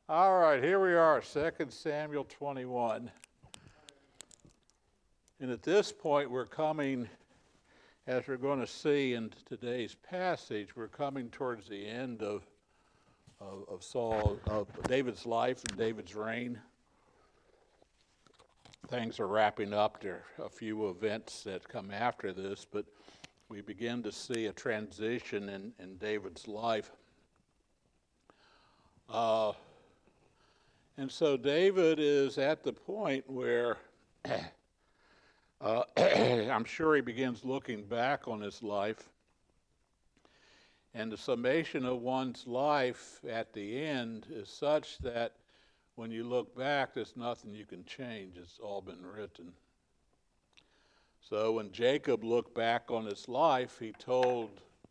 All right, here we are, 2 Samuel 21. And at this point, we're coming, as we're going to see in today's passage, we're coming towards the end of David's life and David's reign. Things are wrapping up. There are a few events that come after this, but we begin to see a transition in David's life. And so David is at the point where I'm sure he begins looking back on his life. And the summation of one's life at the end is such that when you look back, there's nothing you can change. It's all been written. So when Jacob looked back on his life, he told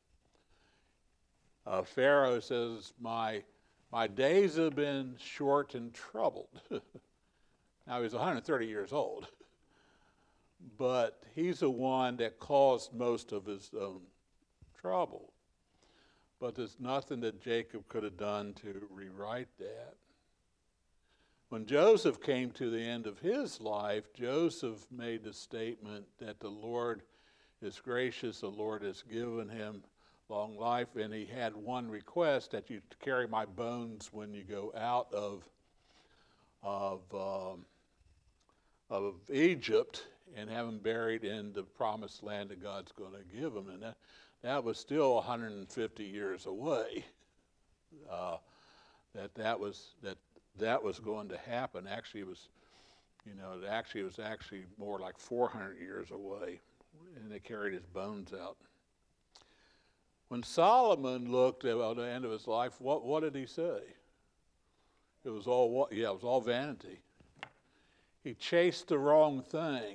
Pharaoh, says, my days have been short and troubled. Now he's 130 years old. But he's the one that caused most of his own trouble. But there's nothing that Jacob could have done to rewrite that. When Joseph came to the end of his life, Joseph made the statement that the Lord is gracious, the Lord has given him long life, and he had one request, that you carry my bones when you go out of Egypt and have them buried in the promised land that God's going to give him. And that was still 150 years away. That was going to happen. Actually, it was actually more like 400 years away, and they carried his bones out. When Solomon looked at the end of his life, what did he say? It was all vanity. He chased the wrong thing,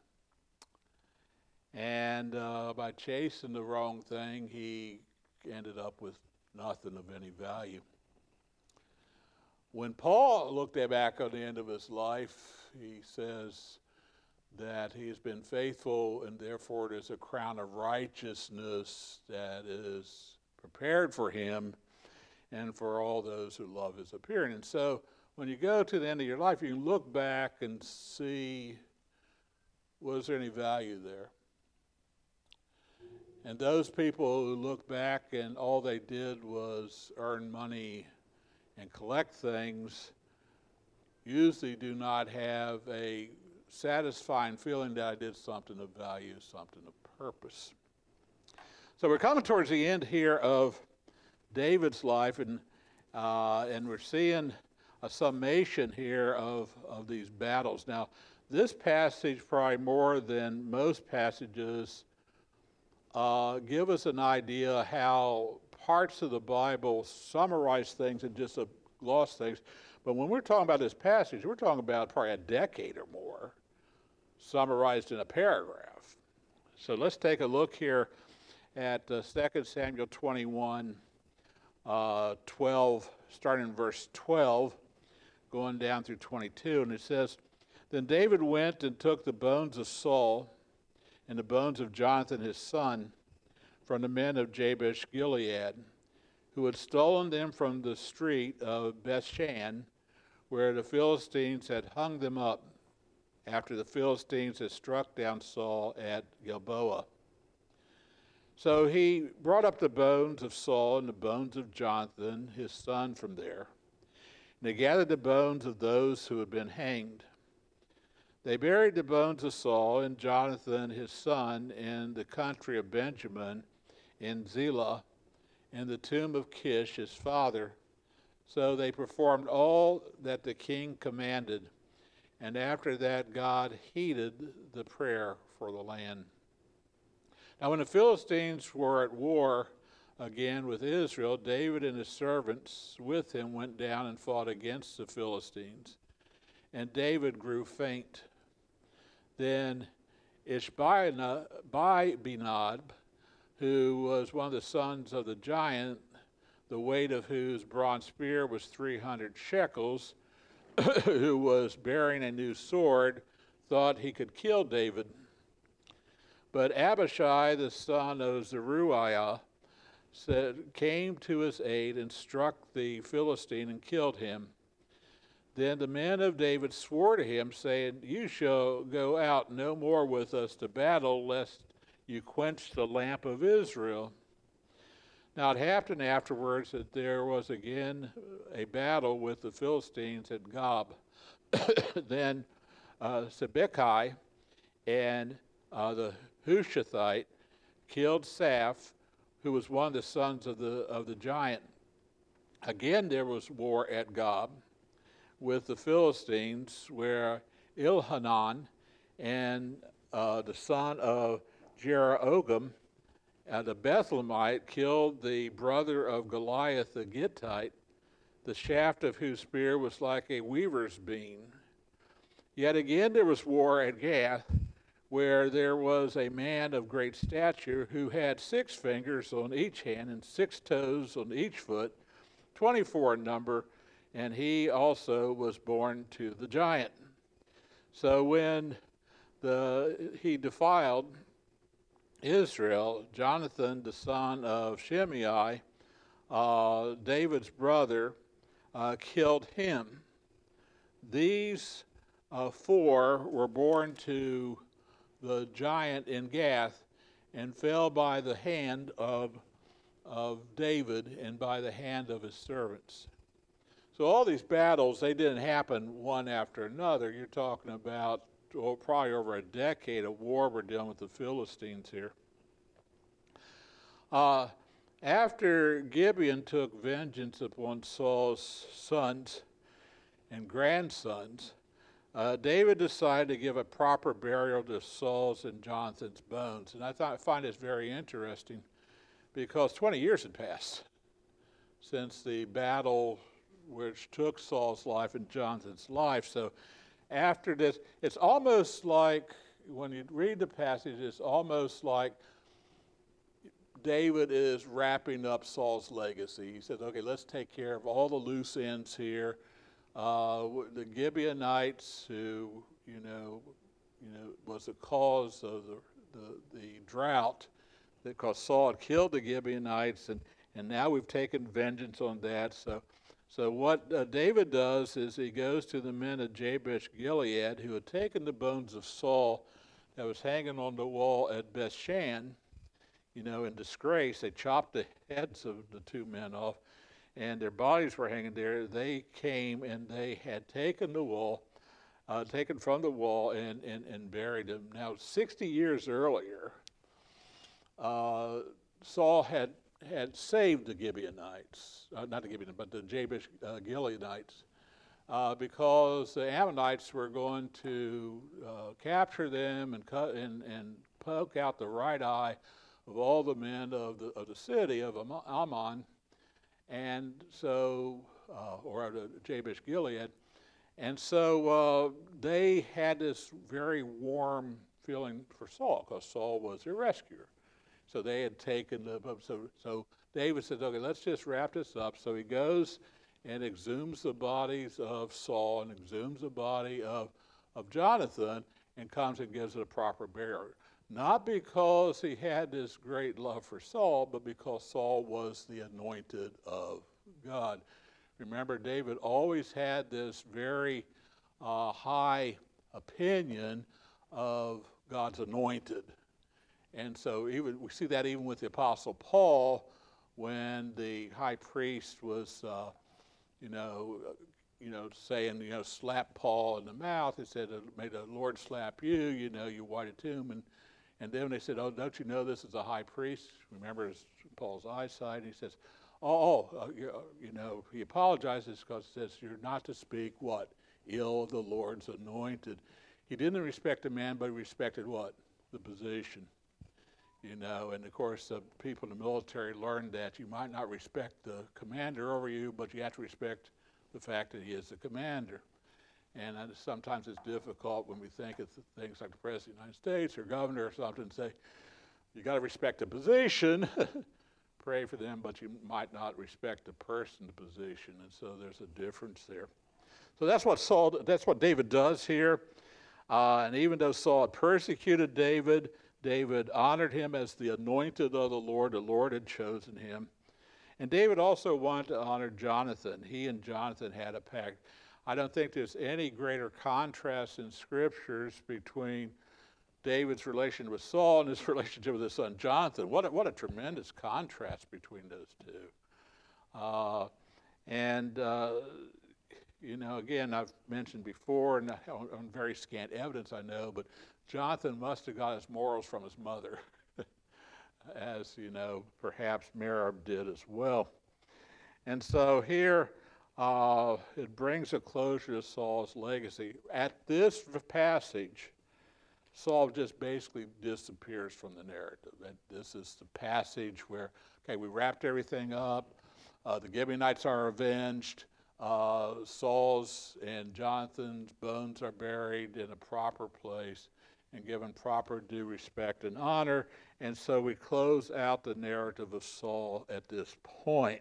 and by chasing the wrong thing, he ended up with nothing of any value. When Paul looked back on the end of his life, he says that he's been faithful, and therefore there's a crown of righteousness that is prepared for him and for all those who love his appearing. And so when you go to the end of your life, you can look back and see, was there any value there? And those people who look back and all they did was earn money and collect things usually do not have a satisfying feeling that I did something of value, something of purpose. So we're coming towards the end here of David's life, and we're seeing a summation here of these battles. Now, this passage, probably more than most passages, give us an idea how parts of the Bible summarize things and just gloss things. But when we're talking about this passage, we're talking about probably a decade or more summarized in a paragraph. So let's take a look here at 2 Samuel 21, 12, starting in verse 12, going down through 22. And it says, Then David went and took the bones of Saul and the bones of Jonathan his son from the men of Jabesh Gilead, who had stolen them from the street of Bethshan, where the Philistines had hung them up, after the Philistines had struck down Saul at Gilboa. So he brought up the bones of Saul and the bones of Jonathan his son from there, and they gathered the bones of those who had been hanged. They buried the bones of Saul and Jonathan his son in the country of Benjamin, in Zelah, in the tomb of Kish his father. So they performed all that the king commanded, and after that God heeded the prayer for the land. Now when the Philistines were at war again with Israel, David and his servants with him went down and fought against the Philistines, and David grew faint. Then Ishbi-Benob, who was one of the sons of the giant, the weight of whose bronze spear was 300 shekels, who was bearing a new sword, thought he could kill David. But Abishai, the son of Zeruiah, came to his aid and struck the Philistine and killed him. Then the men of David swore to him, saying, You shall go out no more with us to battle, lest you quench the lamp of Israel. Now it happened afterwards that there was again a battle with the Philistines at Gob. Then Sibbecai and the Hushathite killed Saph, who was one of the sons of the giant. Again there was war at Gob with the Philistines, where Ilhanan and the son of Jerahogam, the Bethlehemite, killed the brother of Goliath the Gittite, the shaft of whose spear was like a weaver's beam. Yet again there was war at Gath, where there was a man of great stature who had 6 fingers on each hand and 6 toes on each foot, 24 in number, and he also was born to the giant. So when he defiled Israel, Jonathan, the son of Shimei, David's brother, killed him. These 4 were born to the giant in Gath and fell by the hand of David and by the hand of his servants. So all these battles, they didn't happen one after another. You're talking about probably over a decade of war we're dealing with the Philistines here. After Gibeon took vengeance upon Saul's sons and grandsons, David decided to give a proper burial to Saul's and Jonathan's bones. And I find this very interesting because 20 years had passed since the battle which took Saul's life and Jonathan's life. So after this, it's almost like, when you read the passage, it's almost like David is wrapping up Saul's legacy. He says, okay, let's take care of all the loose ends here. The Gibeonites, who, was the cause of the drought, because Saul had killed the Gibeonites, and now we've taken vengeance on that. So what David does is he goes to the men of Jabesh Gilead, who had taken the bones of Saul that was hanging on the wall at Bethshan, in disgrace. They chopped the heads of the 2 men off, and their bodies were hanging there. They came and they had taken the wall, taken from the wall and buried them. Now, 60 years earlier, Saul had saved the Gibeonites, not the Gibeonites, but the Jabesh Gileadites, because the Ammonites were going to capture them and cut and poke out the right eye of all the men of the city of Ammon, and so or the Jabesh Gilead, and so they had this very warm feeling for Saul because Saul was their rescuer. So they had taken so David said, okay, let's just wrap this up. So he goes and exhumes the bodies of Saul and exhumes the body of Jonathan and comes and gives it a proper burial. Not because he had this great love for Saul, but because Saul was the anointed of God. Remember, David always had this very high opinion of God's anointed. And so we see that even with the Apostle Paul, when the high priest was, saying, slap Paul in the mouth. He said, may the Lord slap you, you whited tomb. And then they said, oh, don't you know this is a high priest? Remember Paul's eyesight. And he says, he apologizes because he says, you're not to speak what? Ill of the Lord's anointed. He didn't respect a man, but he respected what? The position. And of course, people in the military learned that you might not respect the commander over you, but you have to respect the fact that he is the commander. And sometimes it's difficult when we think of things like the President of the United States or governor or something, to say, you got to respect the position, pray for them, but you might not respect the person, the position. And so there's a difference there. So that's what David does here. And even though Saul had persecuted David, David honored him as the anointed of the Lord had chosen him. And David also wanted to honor Jonathan. He and Jonathan had a pact. I don't think there's any greater contrast in scriptures between David's relation with Saul and his relationship with his son Jonathan. What a tremendous contrast between those two. Again, I've mentioned before, and on very scant evidence I know, but Jonathan must have got his morals from his mother, as perhaps Merab did as well. And so here, it brings a closure to Saul's legacy. At this passage, Saul just basically disappears from the narrative. This is the passage where, okay, we wrapped everything up. The Gibeonites are avenged. Saul's and Jonathan's bones are buried in a proper place and given proper due respect and honor. And so we close out the narrative of Saul at this point.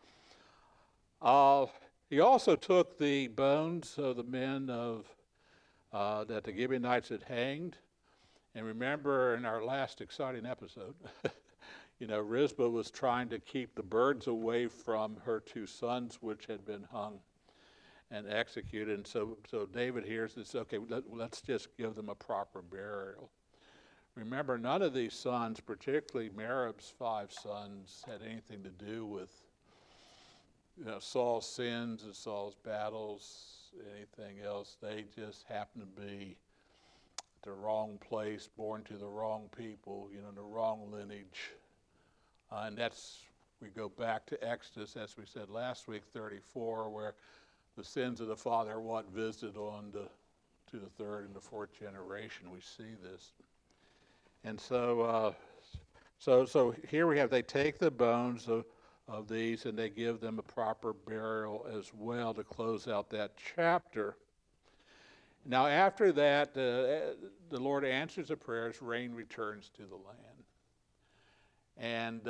He also took the bones of the men that the Gibeonites had hanged. And remember in our last exciting episode, Rizpah was trying to keep the birds away from her two sons, which had been hung and executed. And so David hears this, okay, let's just give them a proper burial. Remember, none of these sons, particularly Merab's 5 sons, had anything to do with Saul's sins and Saul's battles, anything else. They just happened to be the wrong place, born to the wrong people, the wrong lineage. And we go back to Exodus, as we said last week, 34, where the sins of the father are visited on to the third and the fourth generation. We see this. And so here we have, they take the bones of these and they give them a proper burial as well to close out that chapter. Now after that, the Lord answers the prayers, rain returns to the land. And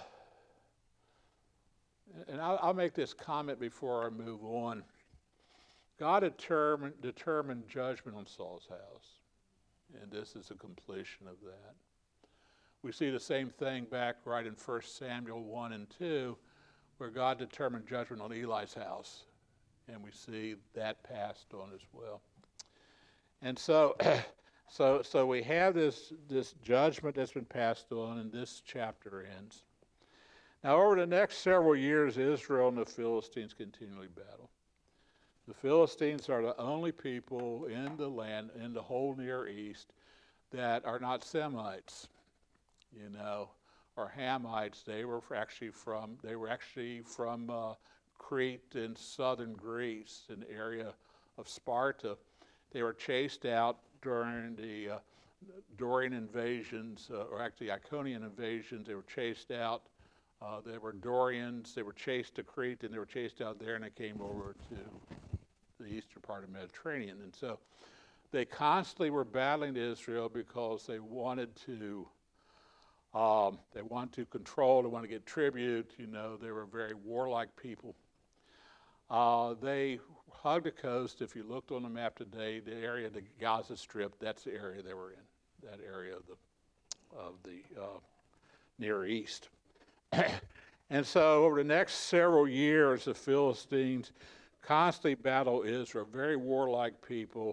I'll make this comment before I move on. God determined judgment on Saul's house, and this is a completion of that. We see the same thing back right in 1 Samuel 1 and 2, where God determined judgment on Eli's house, and we see that passed on as well. And so we have this judgment that's been passed on, and this chapter ends. Now, over the next several years, Israel and the Philistines continually battle. The Philistines are the only people in the land, in the whole Near East, that are not Semites, or Hamites. They were actually from Crete in southern Greece, an area of Sparta. They were chased out during the Dorian invasions, or actually Iconian invasions. They were chased out. They were Dorians. They were chased to Crete, and they were chased out there, and they came over to the eastern part of the Mediterranean. And so they constantly were battling Israel because they wanted to control, they wanted to get tribute. They were very warlike people. They hugged the coast. If you looked on the map today, the area of the Gaza Strip, that's the area they were in, that area of the Near East. And so over the next several years, the Philistines constantly battle Israel, very warlike people,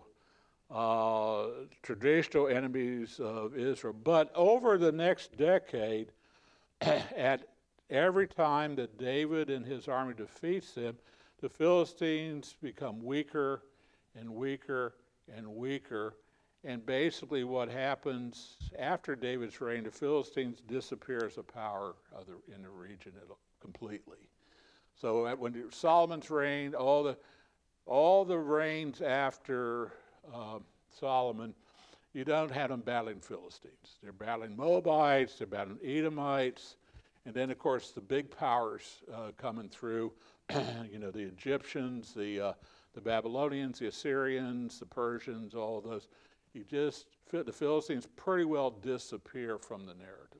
traditional enemies of Israel. But over the next decade, at every time that David and his army defeats them, the Philistines become weaker and weaker and weaker. And basically what happens after David's reign, the Philistines disappear as a power in the region completely. So when Solomon's reign, all the reigns after Solomon, you don't have them battling Philistines. They're battling Moabites, they're battling Edomites, and then of course the big powers coming through, the Egyptians, the Babylonians, the Assyrians, the Persians, all those. The Philistines pretty well disappear from the narrative.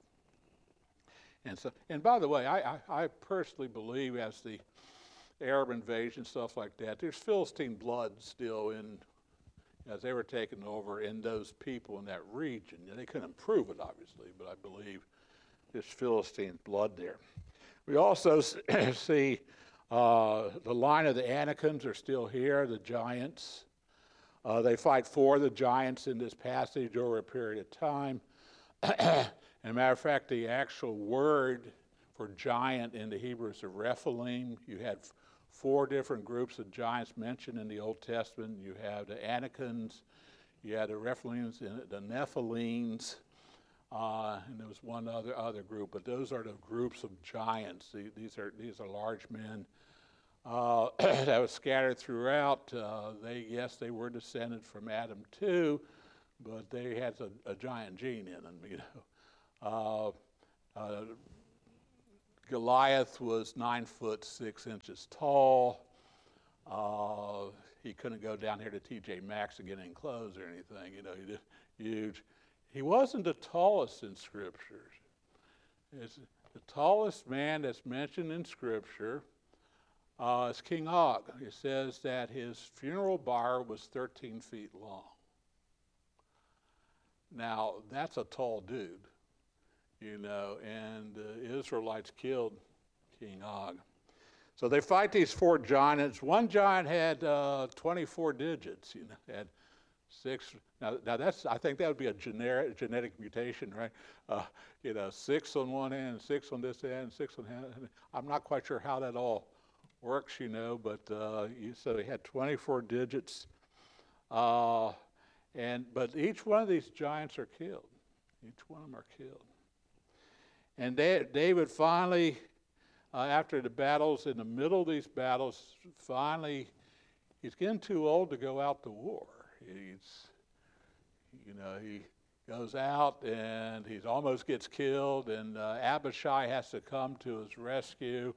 And by the way, I personally believe, as the Arab invasion, stuff like that, there's Philistine blood still as they were taken over in those people in that region. They couldn't prove it, obviously, but I believe there's Philistine blood there. We also see The line of the Anakims are still here, the giants. They fight for the giants in this passage over a period of time. As a matter of fact, the actual word for giant in the Hebrew is a Rephaim. You had 4 different groups of giants mentioned in the Old Testament. You have the Anakims, you had the Rephaims, and the Nephilims, and there was one other group. But those are the groups of giants. These are large men that was scattered throughout. They were descended from Adam too, but they had a giant gene in them. Goliath was 9'6" tall. He couldn't go down here to TJ Maxx to get any clothes or anything. He just huge. He wasn't the tallest in Scripture. It's the tallest man that's mentioned in Scripture is King Og. It says that his funeral pyre was 13 feet long. Now, that's a tall dude, and the Israelites killed King Og. So they fight these 4 giants. One giant had 24 digits, had 6. Now I think that would be a genetic mutation, right? 6 on one end, 6 on this end, 6 on the end. I'm not quite sure how that all works, but so they had 24 digits. But each one of these giants are killed. Each one of them are killed. And David finally, after the battles, in the middle of these battles, finally, he's getting too old to go out to war. He goes out and he almost gets killed, and Abishai has to come to his rescue.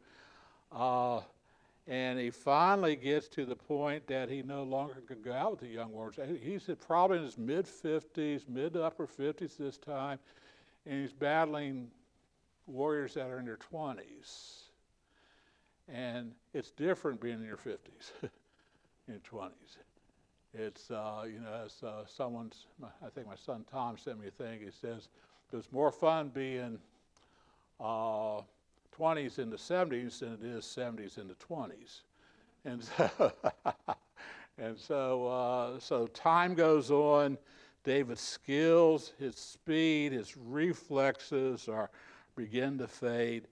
And he finally gets to the point that he no longer can go out with the young warriors. He's probably in his mid-50s, mid to upper 50s this time, and he's battling warriors that are in their 20s. And it's different being in your 50s, in your 20s. It's, as I think my son Tom sent me a thing, he says, it was more fun being 20s in the 70s than it is 70s in the 20s. And so time goes on. David's skills, his speed, his reflexes begin to fade.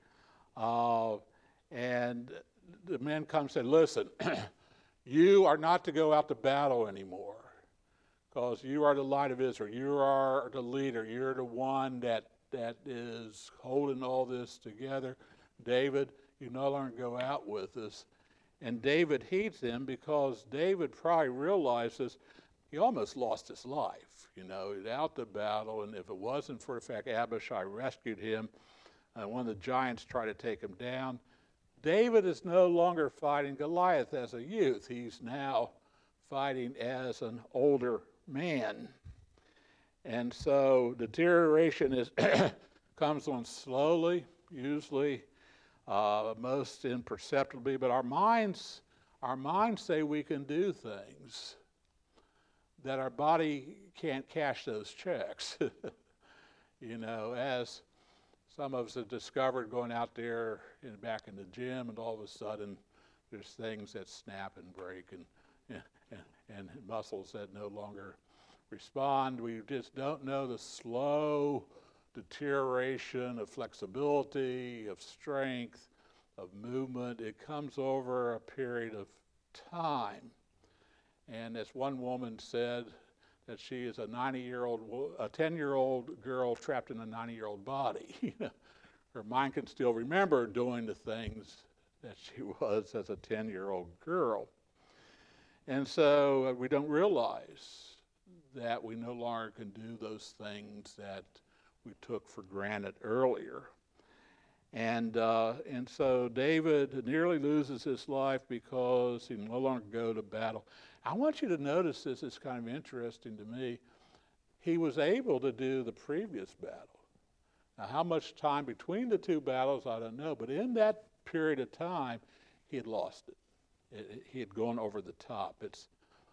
And the men come and say, listen, you are not to go out to battle anymore, because you are the light of Israel. You are the leader. You're the one that is holding all this together. David, you no longer go out with us. And David heeds him, because David probably realizes he almost lost his life. He's out to battle, and if it wasn't for the fact Abishai rescued him, one of the giants tried to take him down. David is no longer fighting Goliath as a youth. He's now fighting as an older man. And so deterioration comes on slowly, usually most imperceptibly, but our minds say we can do things that our body can't cash those checks. As some of us have discovered going out there back in the gym, and all of a sudden there's things that snap and break, and muscles that no longer respond. We just don't know the slow deterioration of flexibility, of strength, of movement. It comes over a period of time. And as one woman said, that she is a 10-year-old girl trapped in a 90-year-old body. Her mind can still remember doing the things that she was as a 10-year-old girl. And so we don't realize that we no longer can do those things that we took for granted earlier. And so David nearly loses his life because he no longer go to battle. I want you to notice this. It's kind of interesting to me. He was able to do the previous battle. Now, how much time between the 2 battles, I don't know. But in that period of time, he had lost it. He had gone over the top. It's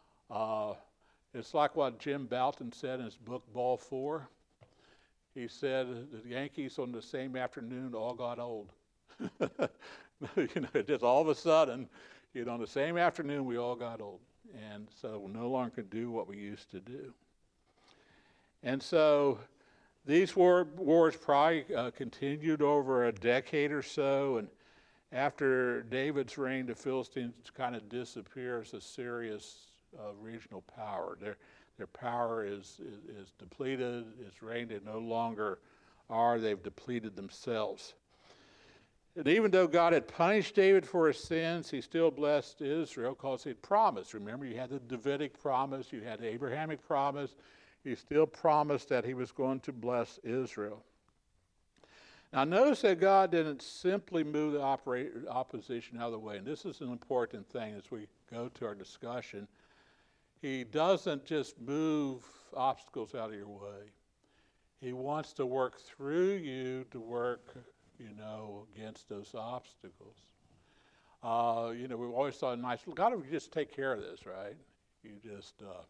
like what Jim Bouton said in his book, Ball 4. He said the Yankees on the same afternoon all got old. In Just all of a sudden, on the same afternoon, we all got old. And so we no longer could do what we used to do. And so these wars probably continued over a decade or so. And after David's reign, the Philistines kind of disappear as a serious regional power. Their power is depleted. Its reign, they no longer are. They've depleted themselves. And even though God had punished David for his sins, he still blessed Israel because he had promised. Remember, you had the Davidic promise, you had the Abrahamic promise. He still promised that he was going to bless Israel. Now, notice that God didn't simply move the opposition out of the way. And this is an important thing as we go to our discussion. He doesn't just move obstacles out of your way. He wants to work through you to work against those obstacles. We've always thought, God would just take care of this, right? You just,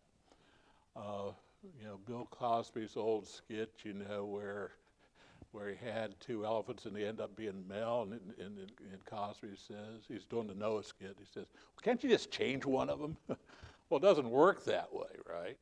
Bill Cosby's old skit, where he had two elephants and they end up being male, and Cosby says, he's doing the Noah skit, he says, well, can't you just change one of them? Well, it doesn't work that way, right?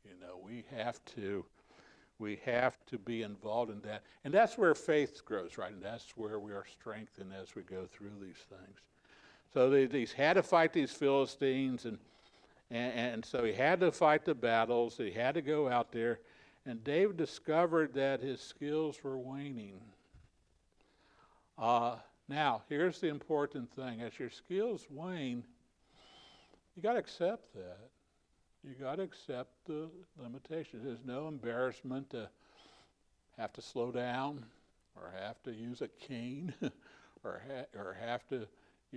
We have to be involved in that. And that's where faith grows, right? And that's where we are strengthened as we go through these things. So they had to fight these Philistines, and so he had to fight the battles. He had to go out there. And David discovered that his skills were waning. Now, here's the important thing. As your skills wane, you got to accept that. You got to accept the limitations. There's no embarrassment to have to slow down, or have to use a cane, or have to,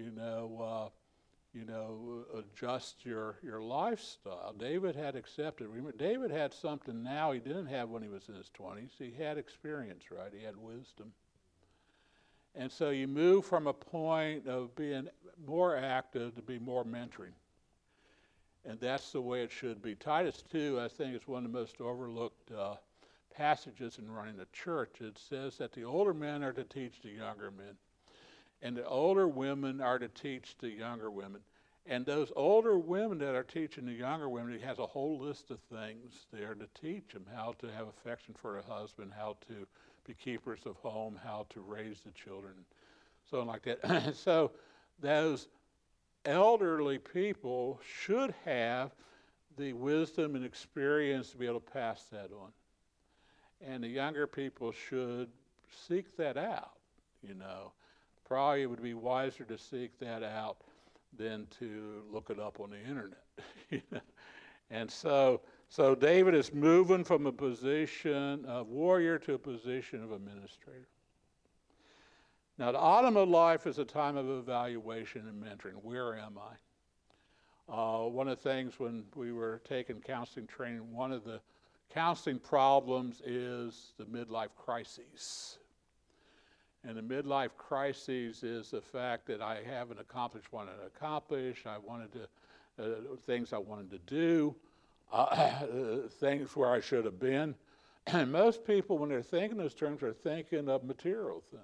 adjust your lifestyle. David had accepted. Remember, David had something now he didn't have when he was in his 20s. He had experience, right? He had wisdom. And so you move from a point of being more active to be more mentoring. And that's the way it should be. Titus 2, I think, is one of the most overlooked passages in running a church. It says that the older men are to teach the younger men, and the older women are to teach the younger women. And those older women that are teaching the younger women, it has a whole list of things there to teach them: how to have affection for a husband, how to be keepers of home, how to raise the children, so on like that. So those elderly people should have the wisdom and experience to be able to pass that on. And the younger people should seek that out, Probably it would be wiser to seek that out than to look it up on the internet. And so David is moving from a position of warrior to a position of administrator. Now, the autumn of life is a time of evaluation and mentoring. Where am I? One of the things when we were taking counseling training, one of the counseling problems is the midlife crises. And the midlife crises is the fact that I haven't accomplished what I wanted to accomplish. I wanted to, things I wanted to do, things where I should have been. And most people, when they're thinking those terms, are thinking of material things.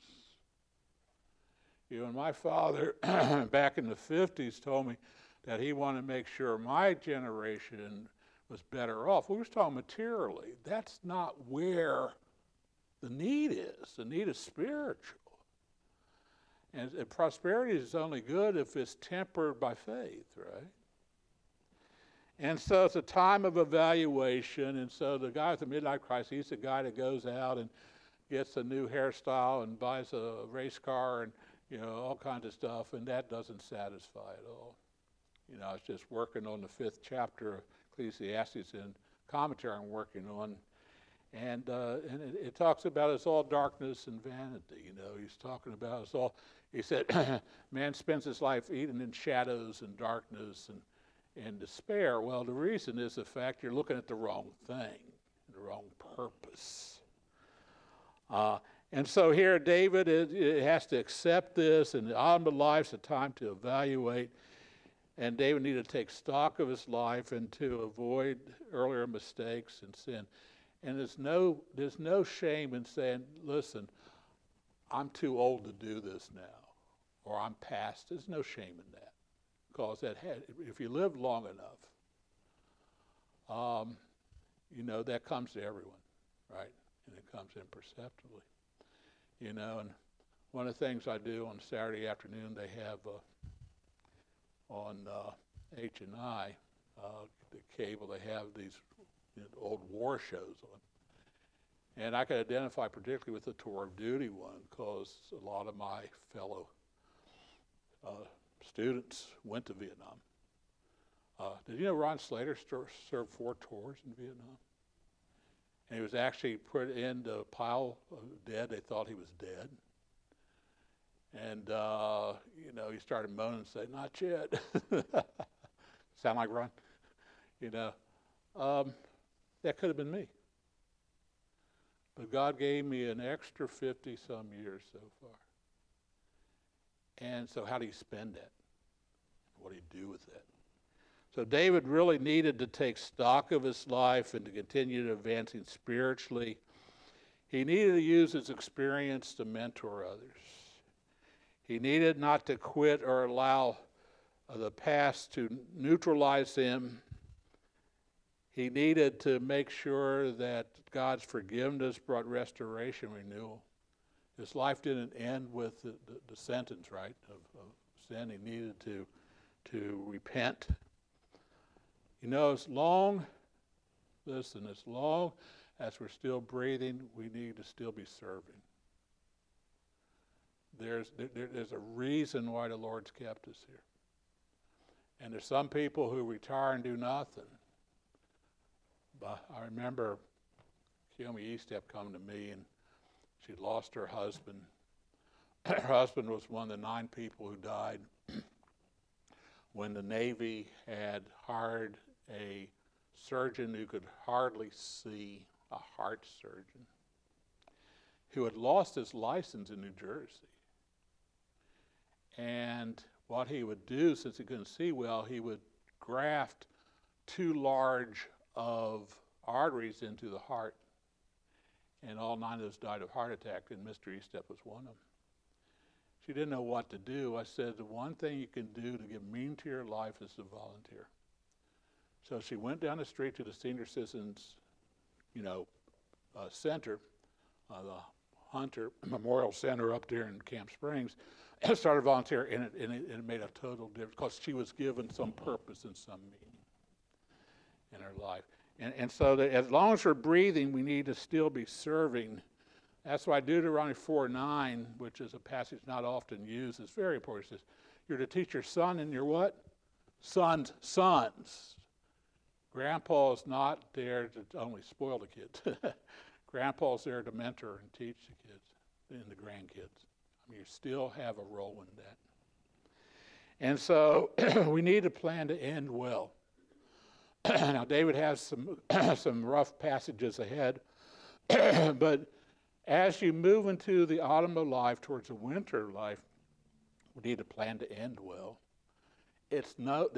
And my father, back in the 50s, told me that he wanted to make sure my generation was better off. We were talking materially. That's not where the need is. The need is spiritual. And prosperity is only good if it's tempered by faith, right? And so it's a time of evaluation. And so the guy with the midlife crisis, he's the guy that goes out and gets a new hairstyle and buys a race car and all kinds of stuff, and that doesn't satisfy at all. I was just working on the 5th chapter of Ecclesiastes in commentary I'm working on, and it talks about it's all darkness and vanity. He's talking about it's all. He said, man spends his life eating in shadows and darkness and despair. Well, the reason is the fact you're looking at the wrong thing, the wrong purpose. And so here David has to accept this, and the autumn of life's a time to evaluate. And David needed to take stock of his life and to avoid earlier mistakes and sin. And there's no shame in saying, listen, I'm too old to do this now. or I'm past. There's no shame in that, because if you live long enough, that comes to everyone, right? And it comes imperceptibly, And one of the things I do on Saturday afternoon, they have on H&I, the cable, they have these old war shows on. And I could identify particularly with the tour of duty one, because a lot of my fellow students went to Vietnam. Did you know Ron Slater served 4 tours in Vietnam? And he was actually put in the pile of dead. They thought he was dead. And, he started moaning and saying, "Not yet." Sound like Ron? That could have been me. But God gave me an extra 50-some years so far. And so how do you spend that? What do you do with that? So David really needed to take stock of his life and to continue advancing spiritually. He needed to use his experience to mentor others. He needed not to quit or allow the past to neutralize him. He needed to make sure that God's forgiveness brought restoration, renewal. His life didn't end with the sentence, right, of sin. He needed to repent. As long as we're still breathing, we need to still be serving. There's a reason why the Lord's kept us here. And there's some people who retire and do nothing. But I remember Kiyomi Estep coming to me, and she'd lost her husband. Her husband was one of the 9 people who died when the Navy had hired a surgeon who could hardly see, a heart surgeon, who had lost his license in New Jersey. And what he would do, since he couldn't see well, he would graft too large of arteries into the heart. And all 9 of those died of heart attack, and Mr. Estep was one of them. She didn't know what to do. I said, the one thing you can do to give meaning to your life is to volunteer. So she went down the street to the Senior Citizens, Center, the Hunter Memorial Center up there in Camp Springs, and started volunteering, and it made a total difference, because she was given some purpose and some meaning in her life. And so that as long as we're breathing, we need to still be serving. That's why Deuteronomy 4:9, which is a passage not often used, is very important. It says, you're to teach your son and your what? Sons. Grandpa's not there to only spoil the kids. Grandpa's there to mentor and teach the kids and the grandkids. You still have a role in that. And so we need a plan to end well. Now, David has some rough passages ahead, but as you move into the autumn of life towards the winter of life, we need a plan to end well. There's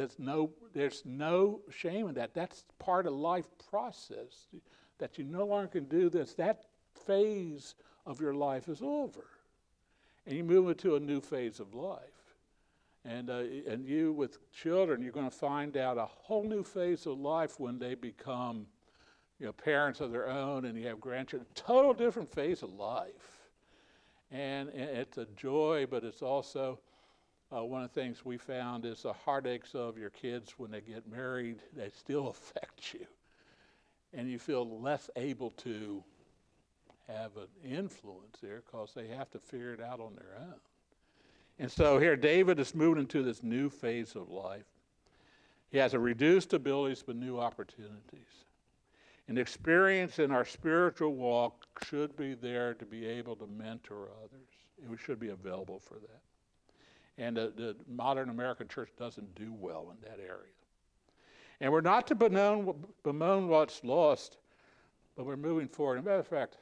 no shame in that. That's part of life process, that you no longer can do this. That phase of your life is over, and you move into a new phase of life. And you with children, you're going to find out a whole new phase of life when they become, parents of their own, and you have grandchildren. Total different phase of life, and it's a joy, but it's also one of the things we found is the heartaches of your kids when they get married. They still affect you, and you feel less able to have an influence there because they have to figure it out on their own. And so here, David is moving into this new phase of life. He has a reduced abilities but new opportunities. And experience in our spiritual walk should be there to be able to mentor others. And we should be available for that. And the modern American church doesn't do well in that area. And we're not to bemoan what's lost, but we're moving forward. As a matter of fact,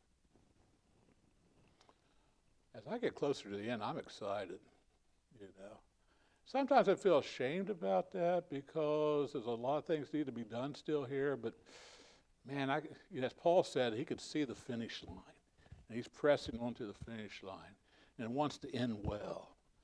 as I get closer to the end, I'm excited, Sometimes I feel ashamed about that because there's a lot of things need to be done still here, but man, as Paul said, he could see the finish line. And he's pressing on to the finish line and wants to end well.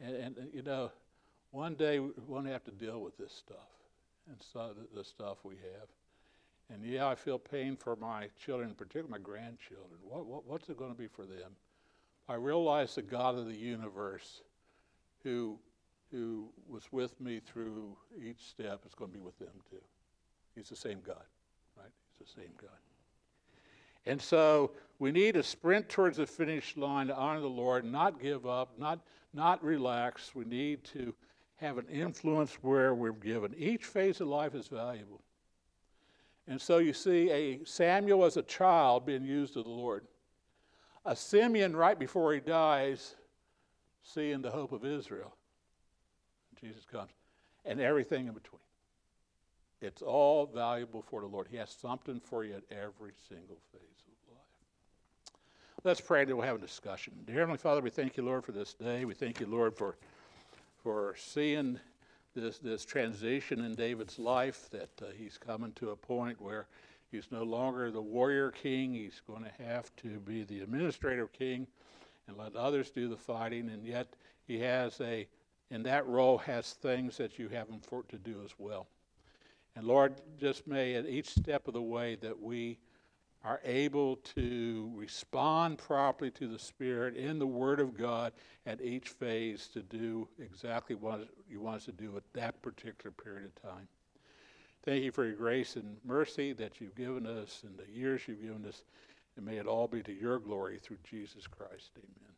And you know, one day we're going to have to deal with this stuff, and so the stuff we have. And yeah, I feel pain for my children, particularly my grandchildren. What's it going to be for them? I realize the God of the universe, who was with me through each step, is going to be with them too. He's the same God, right? He's the same God. And so we need to sprint towards the finish line to honor the Lord, not give up, not relax. We need to have an influence where we're given. Each phase of life is valuable. And so you see a Samuel as a child being used of the Lord. A Simeon right before he dies, seeing the hope of Israel. Jesus comes. And everything in between. It's all valuable for the Lord. He has something for you at every single phase of life. Let's pray and we'll have a discussion. Dear Heavenly Father, we thank you, Lord, for this day. We thank you, Lord, for seeing this transition in David's life, that he's coming to a point where he's no longer the warrior king. He's going to have to be the administrative king and let others do the fighting. And yet he has in that role, has things that you have him to do as well. And Lord, just may at each step of the way that we are able to respond properly to the Spirit in the Word of God at each phase to do exactly what you want us to do at that particular period of time. Thank you for your grace and mercy that you've given us and the years you've given us, and may it all be to your glory through Jesus Christ. Amen.